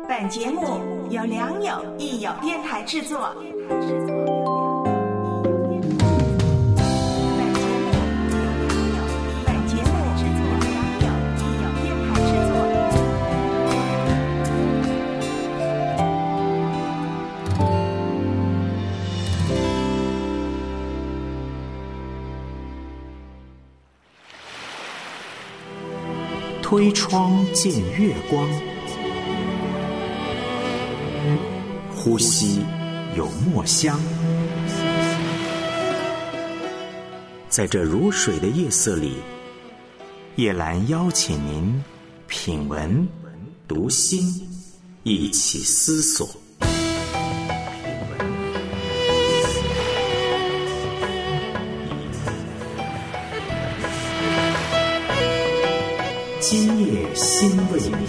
本节目由良友益友电台制作。 推窗见月光，呼吸有墨香。在这如水的夜色里，叶兰邀请您品文读心，一起思索。今夜心未眠。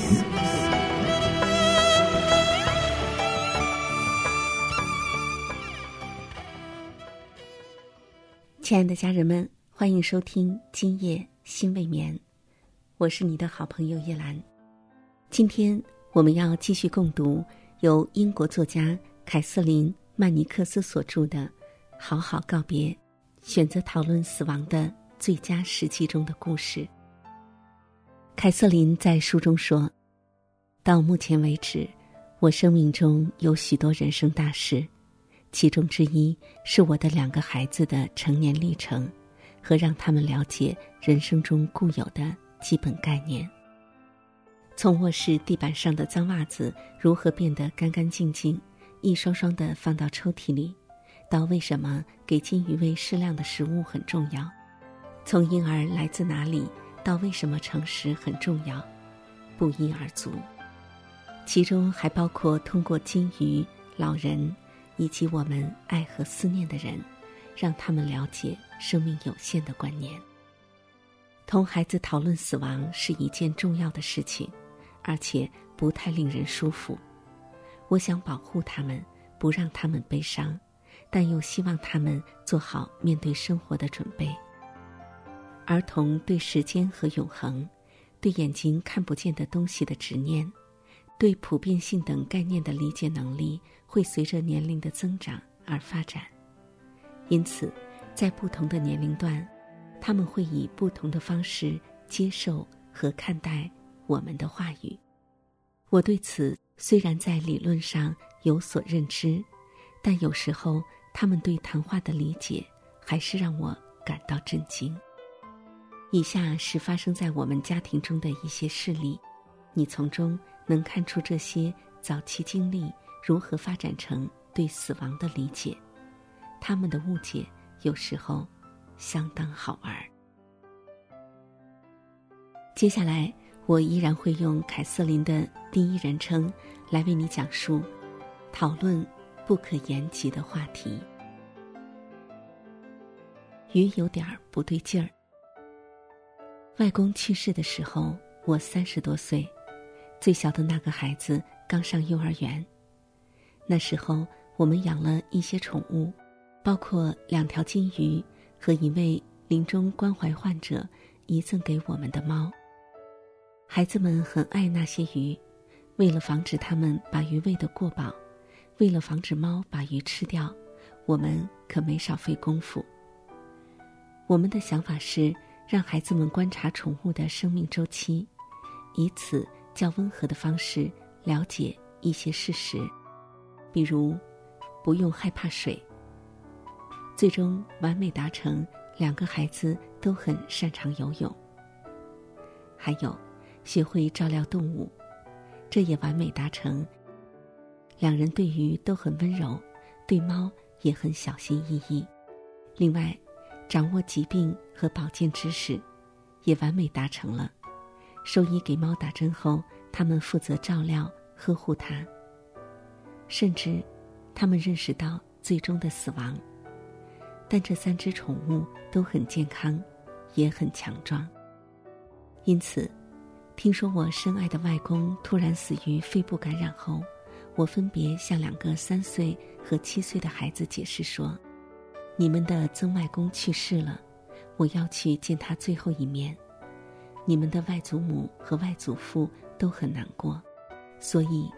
亲爱的家人们，欢迎收听今夜心未眠，我是你的好朋友叶兰。今天我们要继续共读由英国作家凯瑟琳·曼尼克斯所著的《好好告别》，选择讨论死亡的最佳时机中的故事。凯瑟琳在书中说，到目前为止，我生命中有许多人生大事，其中之一是我的2个孩子的成年历程和让他们了解人生中固有的基本概念。从卧室地板上的脏袜子如何变得干干净净，一双双地放到抽屉里，到为什么给金鱼喂适量的食物很重要，从婴儿来自哪里到为什么诚实很重要，不一而足。其中还包括通过金鱼、老人以及我们爱和思念的人，让他们了解生命有限的观念。同孩子讨论死亡是一件重要的事情，而且不太令人舒服。我想保护他们，不让他们悲伤，但又希望他们做好面对生活的准备。儿童对时间和永恒，对眼睛看不见的东西的执念，对普遍性等概念的理解能力会随着年龄的增长而发展。因此，在不同的年龄段，他们会以不同的方式接受和看待我们的话语。我对此虽然在理论上有所认知，但有时候他们对谈话的理解还是让我感到震惊。以下是发生在我们家庭中的一些事例，你从中能看出这些早期经历如何发展成对死亡的理解。他们的误解有时候相当好玩。接下来我依然会用凯瑟琳的第一人称来为你讲述讨论不可言及的话题。鱼有点不对劲儿。外公去世的时候，我30多岁，最小的那个孩子刚上幼儿园。那时候我们养了一些宠物，包括2条金鱼和一位临终关怀患者遗赠给我们的猫。孩子们很爱那些鱼，为了防止它们把鱼喂得过饱，为了防止猫把鱼吃掉，我们可没少费功夫。我们的想法是让孩子们观察宠物的生命周期，以此较温和的方式了解一些事实，比如不用害怕水。最终完美达成2个孩子都很擅长游泳。还有学会照料动物，这也完美达成2人对鱼都很温柔，对猫也很小心翼翼。另外掌握疾病和保健知识，也完美达成了。兽医给猫打针后，他们负责照料呵护它。甚至他们认识到最终的死亡。但这3只宠物都很健康，也很强壮。因此听说我深爱的外公突然死于肺部感染后，我分别向2个3岁和7岁的孩子解释说，你们的曾外公去世了，我要去见他最后一面。你们的外祖母和外祖父都很难过，所以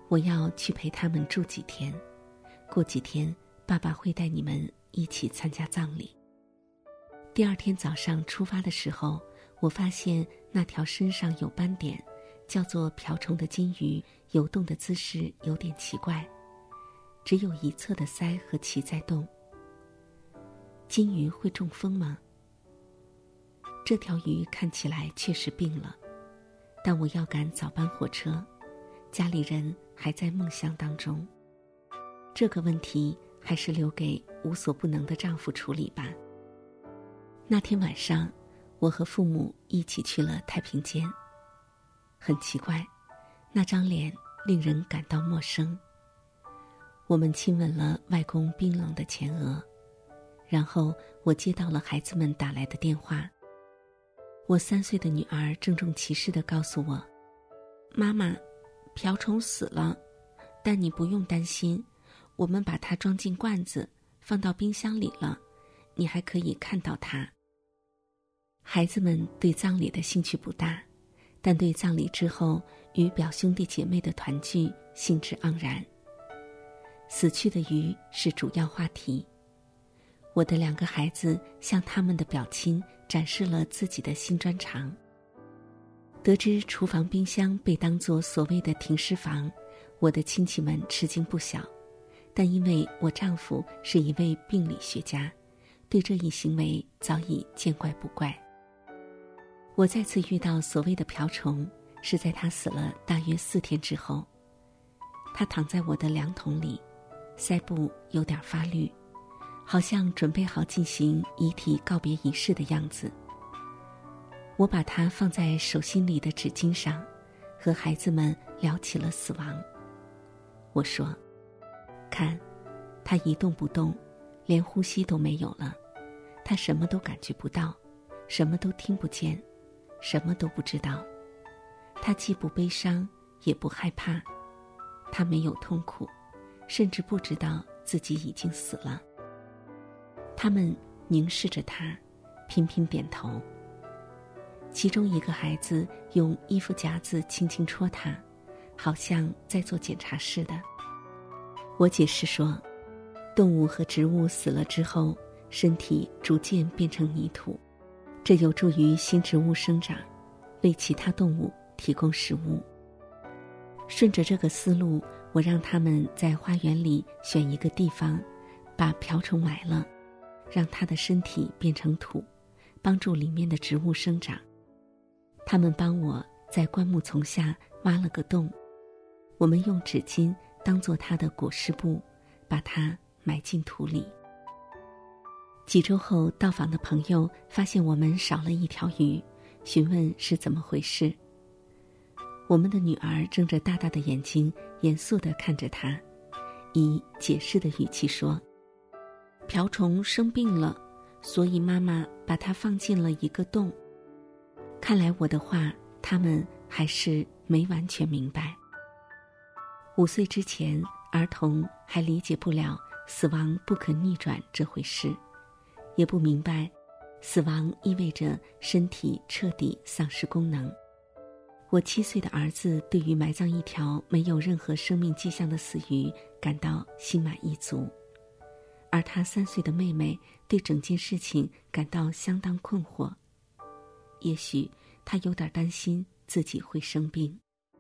我要去陪他们住几天，过几天爸爸会带你们一起参加葬礼。第二天早上出发的时候，我发现那条身上有斑点叫做瓢虫的金鱼游动的姿势有点奇怪，只有一侧的鳃和鳍在动。金鱼会中风吗？这条鱼看起来确实病了，但我要赶早班火车，家里人还在梦乡当中。这个问题还是留给无所不能的丈夫处理吧。那天晚上，我和父母一起去了太平间。很奇怪，那张脸令人感到陌生。我们亲吻了外公冰冷的前额，然后我接到了孩子们打来的电话。我3岁的女儿郑重其事地告诉我，妈妈，瓢虫死了，但你不用担心，我们把它装进罐子，放到冰箱里了，你还可以看到它。孩子们对葬礼的兴趣不大，但对葬礼之后与表兄弟姐妹的团聚兴致盎然。死去的鱼是主要话题。我的2个孩子向他们的表亲展示了自己的新专长。得知厨房冰箱被当作所谓的停尸房，我的亲戚们吃惊不小，但因为我丈夫是一位病理学家，对这一行为早已见怪不怪。我再次遇到所谓的瓢虫，是在他死了大约4天之后。他躺在我的凉桶里，腮部有点发绿，好像准备好进行遗体告别仪式的样子。我把它放在手心里的纸巾上，和孩子们聊起了死亡。我说，看，他一动不动，连呼吸都没有了，他什么都感觉不到，什么都听不见，什么都不知道。他既不悲伤，也不害怕，他没有痛苦，甚至不知道自己已经死了。他们凝视着他，频频点头。其中一个孩子用衣服夹子轻轻戳他，好像在做检查似的。我解释说，动物和植物死了之后，身体逐渐变成泥土，这有助于新植物生长，为其他动物提供食物。顺着这个思路，我让他们在花园里选一个地方，把瓢虫埋了，让它的身体变成土，帮助里面的植物生长。他们帮我在灌木丛下挖了个洞，我们用纸巾当作它的裹尸布，把它埋进土里。几周后，到访的朋友发现我们少了一条鱼，询问是怎么回事。我们的女儿睁着大大的眼睛，严肃地看着他，以解释的语气说，瓢虫生病了，所以妈妈把它放进了一个洞。看来我的话他们还是没完全明白。5岁之前，儿童还理解不了死亡不可逆转这回事，也不明白死亡意味着身体彻底丧失功能。我7岁的儿子对于埋葬一条没有任何生命迹象的死鱼感到心满意足，而他3岁的妹妹对整件事情感到相当困惑。也许他有点担心自己会生病。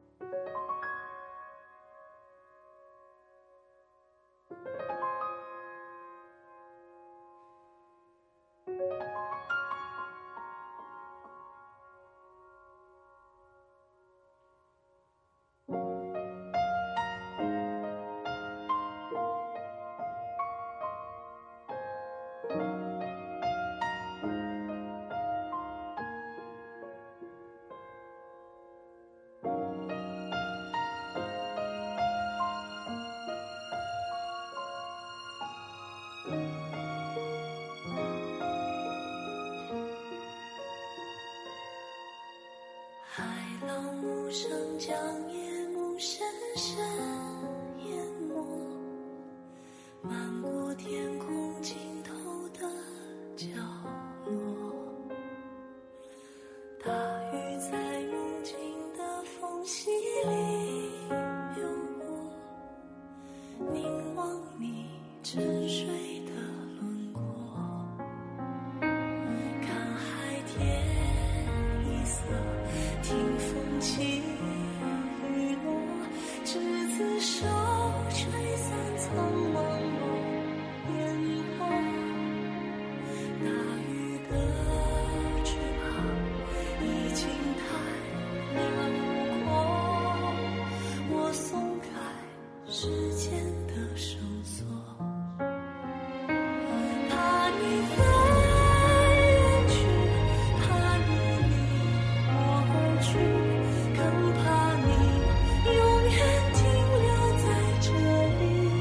海浪无声将夜幕深深淹没，漫过天空尽头的角落，大雨在梦境的缝隙里流过， 沉睡的轮廓，看海天一色，听风起雨落，执子手，吹散苍茫茫烟波。那雨的翅膀已经太辽阔，我松开时间的绳索，怕你飞远去，怕你离我而去，更怕你永远停留在这里。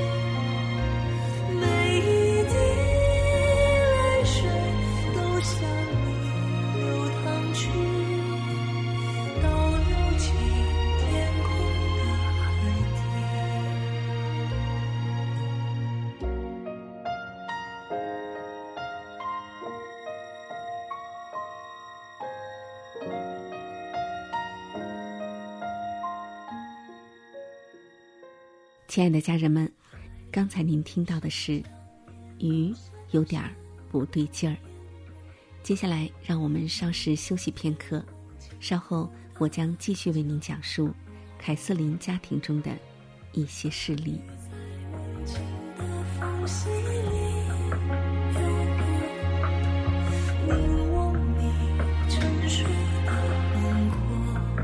每一滴泪水都向你流淌去，倒流进天空的海底。 亲爱的家人们，刚才您听到的是鱼有点不对劲儿。接下来让我们稍事休息片刻，稍后我将继续为您讲述凯瑟琳家庭中的一些事例。 梦境的缝隙里游过，凝望你沉睡的轮廓，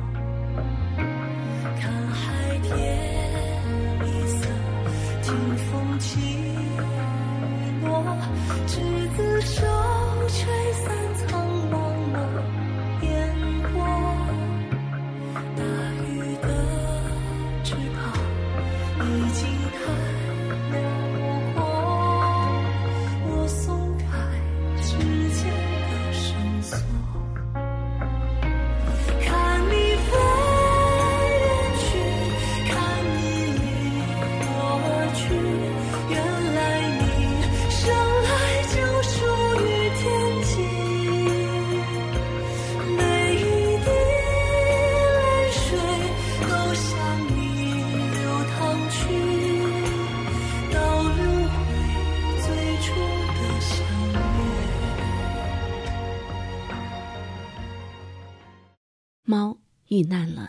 看海天一色，听风起雨落，执子手，吹散苍茫茫烟波。大雨的翅膀已经太辽阔，我松开指尖的绳索，看你飞远去，看你离我而去，原来你生来就属于天际。每一滴泪水都向你流淌去，倒流回最初的相约。 猫遇难了。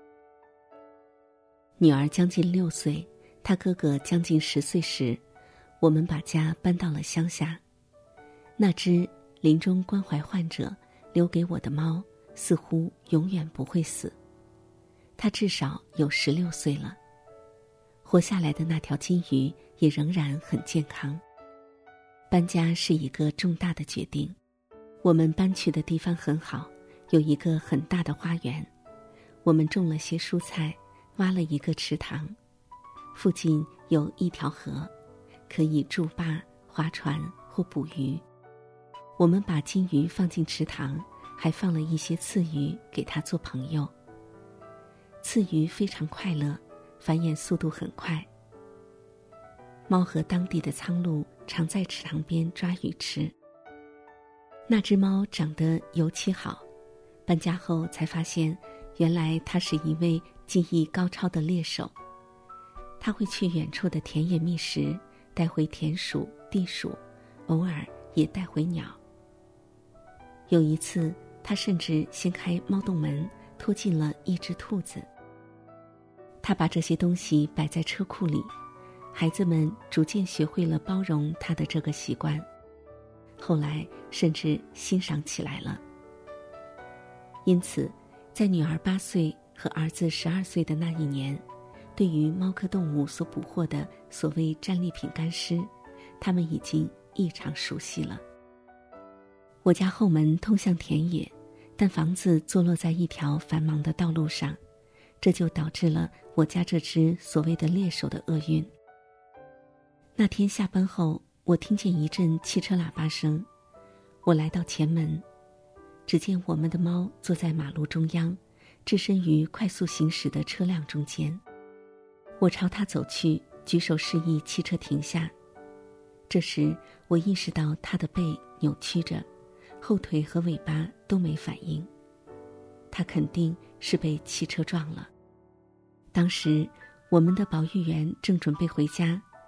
女儿将近6岁，她哥哥将近10岁时，我们把家搬到了乡下。那只临终关怀患者留给我的猫，似乎永远不会死。它至少有16岁了。活下来的那条金鱼也仍然很健康。搬家是一个重大的决定。我们搬去的地方很好，有一个很大的花园，我们种了些蔬菜，挖了一个池塘，附近有一条河，可以筑坝、划船或捕鱼。我们把金鱼放进池塘，还放了一些刺鱼给它做朋友。刺鱼非常快乐，繁衍速度很快。猫和当地的苍鹭常在池塘边抓鱼吃。那只猫长得尤其好，搬家后才发现，原来它是一位技艺高超的猎手。它会去远处的田野觅食，带回田鼠、地鼠，偶尔也带回鸟。有一次，它甚至掀开猫洞门，拖进了一只兔子。它把这些东西摆在车库里，孩子们逐渐学会了包容它的这个习惯，后来甚至欣赏起来了。因此，在女儿8岁和儿子12岁的那一年，对于猫科动物所捕获的所谓战利品干尸，他们已经异常熟悉了。我家后门通向田野，但房子坐落在一条繁忙的道路上，这就导致了我家这只所谓的猎手的厄运。那天下班后，我听见一阵汽车喇叭声，我来到前门，只见我们的猫坐在马路中央，置身于快速行驶的车辆中间。我朝它走去，举手示意汽车停下。这时我意识到它的背扭曲着，后腿和尾巴都没反应，它肯定是被汽车撞了。当时我们的保育员正准备回家，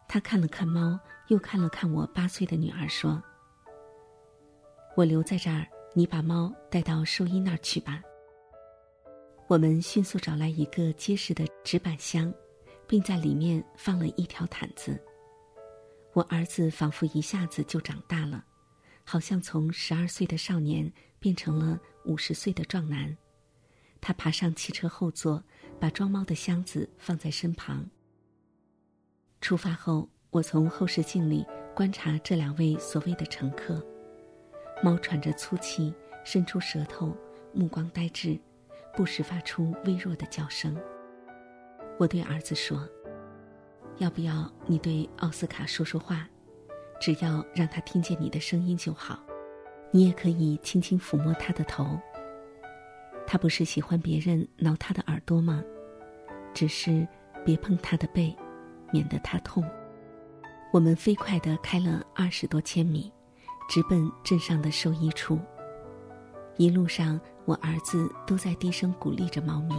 他看了看猫，又看了看我8岁的女儿，说：“我留在这儿，你把猫带到兽医那儿去吧。”我们迅速找来一个结实的纸板箱，并在里面放了一条毯子。我儿子仿佛一下子就长大了，好像从12岁的少年变成了50岁的壮男。他爬上汽车后座，把装猫的箱子放在身旁。出发后，我从后视镜里观察这2位所谓的乘客。猫喘着粗气，伸出舌头，目光呆滞，不时发出微弱的叫声。我对儿子说：“要不要你对奥斯卡说说话？只要让他听见你的声音就好。你也可以轻轻抚摸他的头。他不是喜欢别人挠他的耳朵吗？只是别碰他的背，免得他痛。”我们飞快地开了20多千米，直奔镇上的兽医处。一路上，我儿子都在低声鼓励着猫咪：“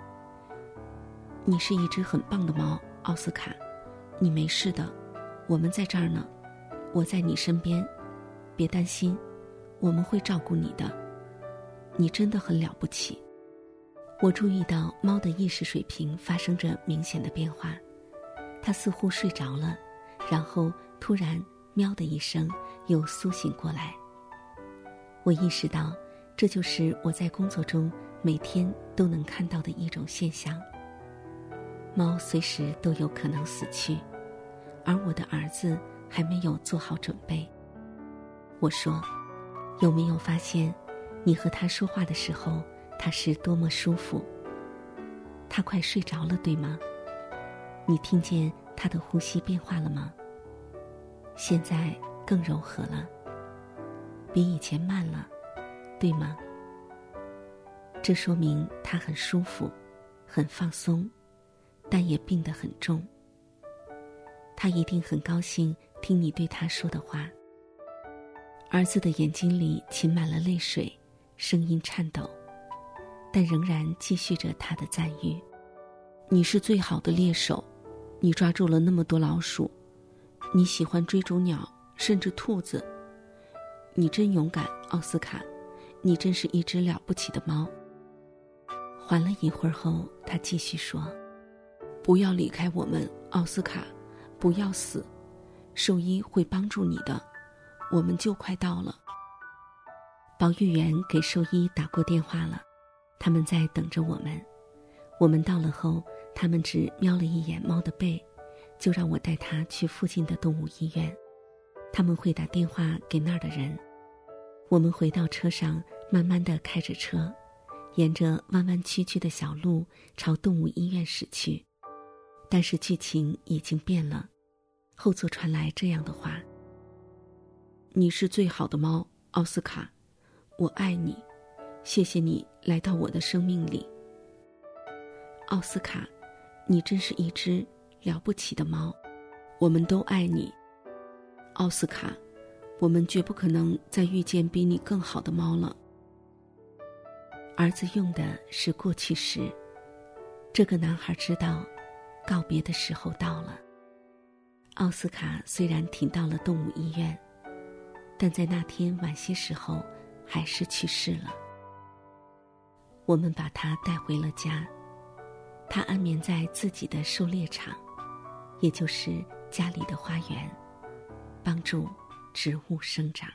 你是一只很棒的猫，奥斯卡，你没事的，我们在这儿呢，我在你身边，别担心，我们会照顾你的，你真的很了不起。”我注意到猫的意识水平发生着明显的变化，它似乎睡着了，然后突然喵的一声又苏醒过来。我意识到，这就是我在工作中每天都能看到的一种现象。猫随时都有可能死去，而我的儿子还没有做好准备。我说：“有没有发现，你和他说话的时候，他是多么舒服？他快睡着了，对吗？你听见他的呼吸变化了吗？现在更柔和了，比以前慢了，对吗？这说明他很舒服，很放松，但也病得很重。他一定很高兴听你对他说的话。”儿子的眼睛里噙满了泪水，声音颤抖，但仍然继续着他的赞誉：“你是最好的猎手，你抓住了那么多老鼠，你喜欢追逐鸟，甚至兔子。你真勇敢，奥斯卡，你真是一只了不起的猫。”缓了一会儿后，他继续说：“不要离开我们，奥斯卡，不要死，兽医会帮助你的，我们就快到了。”保育员给兽医打过电话了，他们在等着我们。我们到了后，他们只瞄了一眼猫的背，就让我带它去附近的动物医院。他们会打电话给那儿的人。我们回到车上，慢慢地开着车，沿着弯弯曲曲的小路朝动物医院驶去。但是剧情已经变了，后座传来这样的话：“你是最好的猫，奥斯卡，我爱你，谢谢你来到我的生命里。奥斯卡，你真是一只了不起的猫，我们都爱你。奥斯卡，我们绝不可能再遇见比你更好的猫了。”儿子用的是过去时，这个男孩知道告别的时候到了。奥斯卡虽然停到了动物医院，但在那天晚些时候还是去世了。我们把他带回了家，他安眠在自己的狩猎场，也就是家里的花园，帮助植物生长。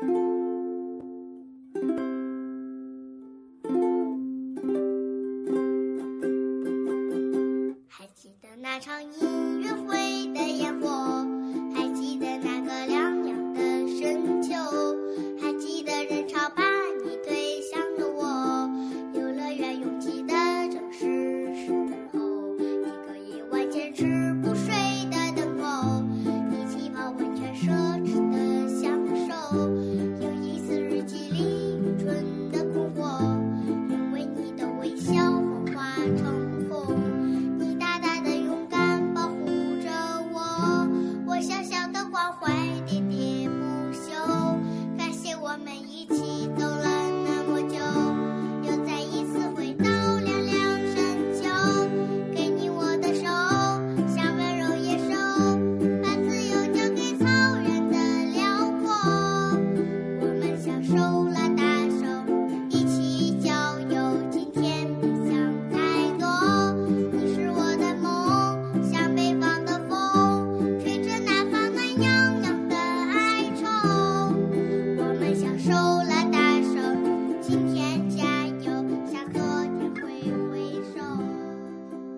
还记得那场音乐会的烟火，还记得那个亮亮的深秋，还记得人潮把你推向了我，游乐园拥挤的正是时候，一个夜晚坚持不睡的等候，你气泡温泉奢侈的享受，有一丝日记里愚蠢的困惑，因为你的微笑幻化成风，你大大的勇敢保护着我，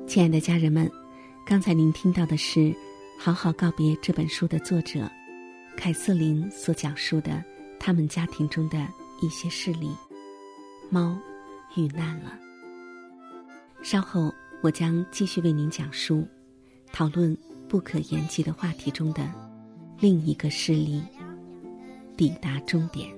亲爱的家人们，刚才您听到的是《好好告别》这本书的作者凯瑟琳所讲述的他们家庭中的一些事例。猫遇难了。稍后我将继续为您讲述讨论不可言及的话题中的另一个事例，抵达终点。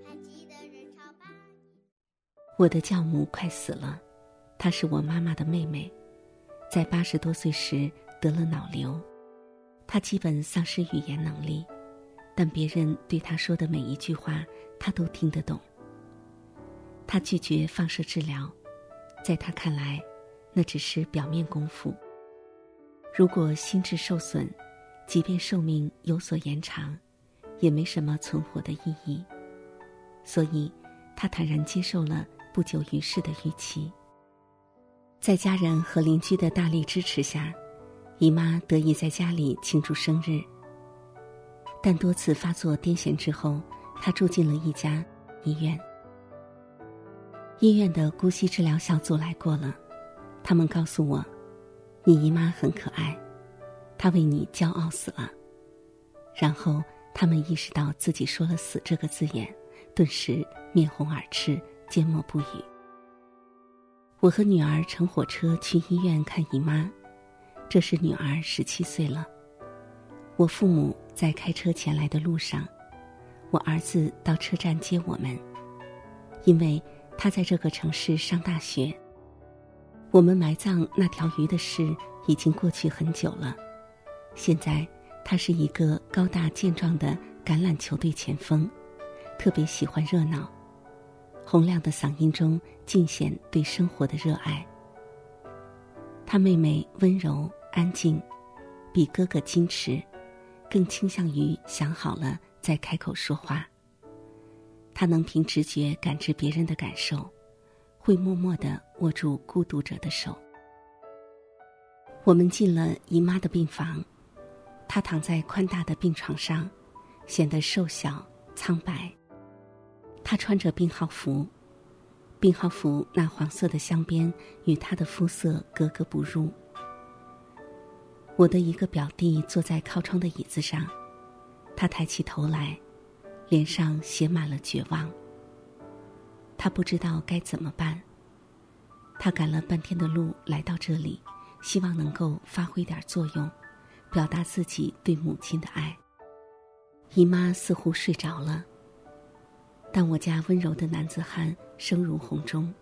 我的教母快死了，她是我妈妈的妹妹，在80多岁时得了脑瘤，她基本丧失语言能力，但别人对她说的每一句话她都听得懂。她拒绝放射治疗，在她看来那只是表面功夫，如果心智受损，即便寿命有所延长，也没什么存活的意义。所以她坦然接受了不久于世的预期。在家人和邻居的大力支持下，姨妈得以在家里庆祝生日。但多次发作癫痫之后，她住进了一家医院。医院的姑息治疗小组来过了，他们告诉我，你姨妈很可爱，她为你骄傲死了。然后他们意识到自己说了死这个字眼，顿时面红耳赤，缄默不语。我和女儿乘火车去医院看姨妈，这时女儿17岁了。我父母在开车前来的路上，我儿子到车站接我们，因为他在这个城市上大学。我们埋葬那条鱼的事已经过去很久了，现在他是一个高大健壮的橄榄球队前锋，特别喜欢热闹，洪亮的嗓音中尽显对生活的热爱。他妹妹温柔安静，比哥哥矜持，更倾向于想好了再开口说话。他能凭直觉感知别人的感受，会默默地握住孤独者的手。我们进了姨妈的病房，她躺在宽大的病床上，显得瘦小苍白。她穿着病号服，病号服那黄色的镶边与她的肤色格格不入。我的一个表弟坐在靠窗的椅子上，他抬起头来，脸上写满了绝望。他不知道该怎么办，他赶了半天的路来到这里，希望能够发挥点作用，表达自己对母亲的爱。姨妈似乎睡着了，但我家温柔的男子汉声如洪钟。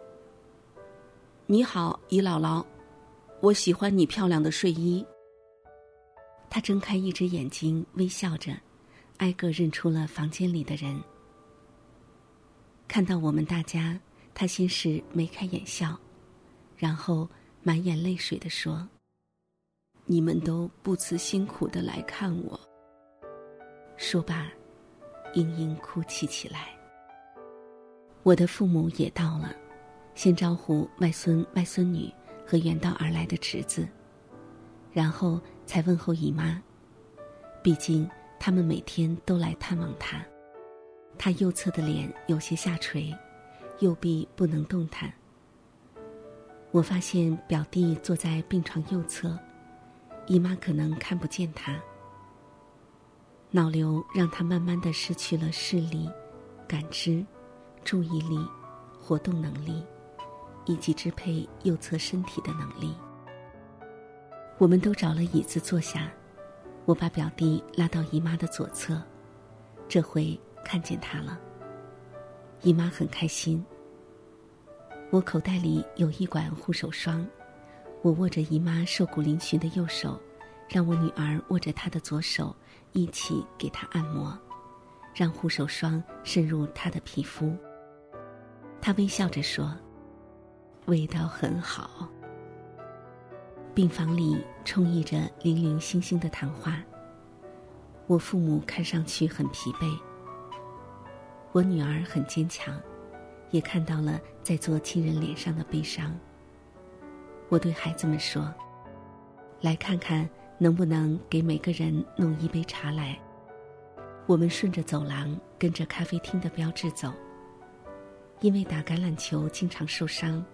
你好，姨姥姥，我喜欢你漂亮的睡衣。 他睁开一只眼睛，微笑着，挨个认出了房间里的人。看到我们大家，他先是眉开眼笑，然后满眼泪水地说： 你们都不辞辛苦地来看我。 说罢，嘤嘤哭泣起来。我的父母也到了，先招呼外孙外孙女和远道而来的侄子，然后才问候姨妈。毕竟他们每天都来探望她。她右侧的脸有些下垂，右臂不能动弹。我发现表弟坐在病床右侧，姨妈可能看不见他。脑瘤让他慢慢地失去了视力、感知、注意力、活动能力，以及支配右侧身体的能力。我们都找了椅子坐下，我把表弟拉到姨妈的左侧，这回看见他了。姨妈很开心。我口袋里有一管护手霜，我握着姨妈瘦骨嶙峋的右手，让我女儿握着她的左手，一起给她按摩，让护手霜渗入她的皮肤。她微笑着说：味道很好。病房里充溢着零零星星的谈话。我父母看上去很疲惫，我女儿很坚强，也看到了在座亲人脸上的悲伤。我对孩子们说：来看看能不能给每个人弄一杯茶来。我们顺着走廊跟着咖啡厅的标志走。因为打橄榄球经常受伤，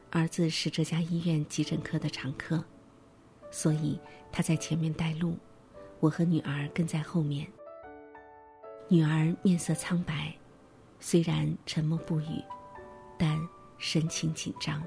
儿子是这家医院急诊科的常客，所以他在前面带路，我和女儿跟在后面。女儿面色苍白，虽然沉默不语，但神情紧张。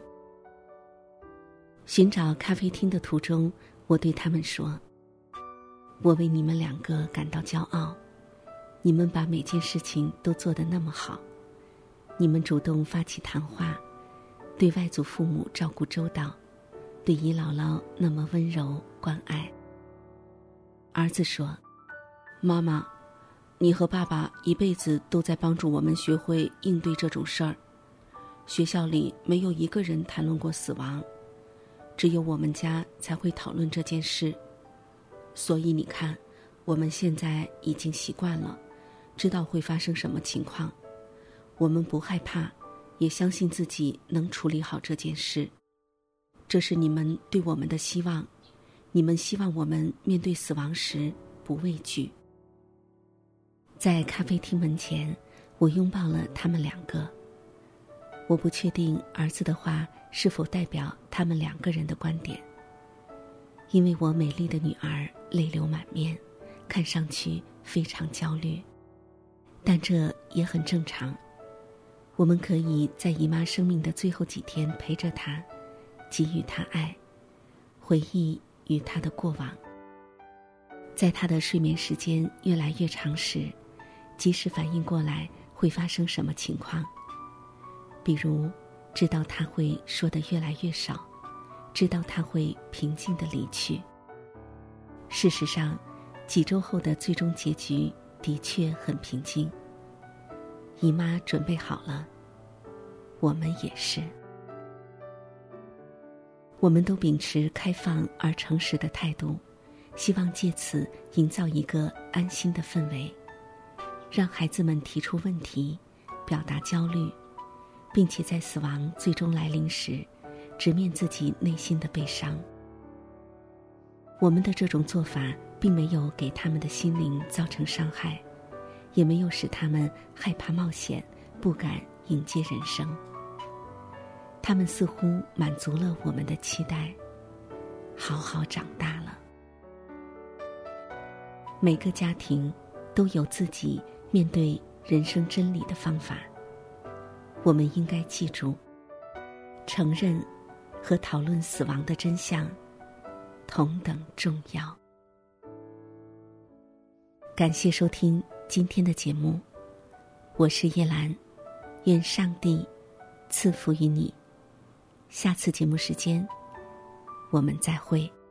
寻找咖啡厅的途中，我对他们说，我为你们2个感到骄傲，你们把每件事情都做得那么好，你们主动发起谈话，对外祖父母照顾周到，对姨姥姥那么温柔关爱。儿子说，妈妈，你和爸爸一辈子都在帮助我们学会应对这种事儿，学校里没有一个人谈论过死亡，只有我们家才会讨论这件事，所以你看，我们现在已经习惯了，知道会发生什么情况，我们不害怕，也相信自己能处理好这件事。这是你们对我们的希望，你们希望我们面对死亡时不畏惧。在咖啡厅门前，我拥抱了他们2个。我不确定儿子的话是否代表他们2个人的观点，因为我美丽的女儿泪流满面，看上去非常焦虑，但这也很正常。我们可以在姨妈生命的最后几天陪着她，给予她爱，回忆与她的过往。在她的睡眠时间越来越长时，及时反应过来会发生什么情况，比如知道她会说得越来越少，知道她会平静地离去。事实上，几周后的最终结局的确很平静。姨妈准备好了，我们也是。我们都秉持开放而诚实的态度，希望借此营造一个安心的氛围，让孩子们提出问题，表达焦虑，并且在死亡最终来临时，直面自己内心的悲伤。我们的这种做法并没有给他们的心灵造成伤害，也没有使他们害怕冒险，不敢迎接人生。他们似乎满足了我们的期待，好好长大了。每个家庭都有自己面对人生真理的方法，我们应该记住，承认和讨论死亡的真相同等重要。感谢收听今天的节目，我是叶兰，愿上帝赐福于你。下次节目时间，我们再会。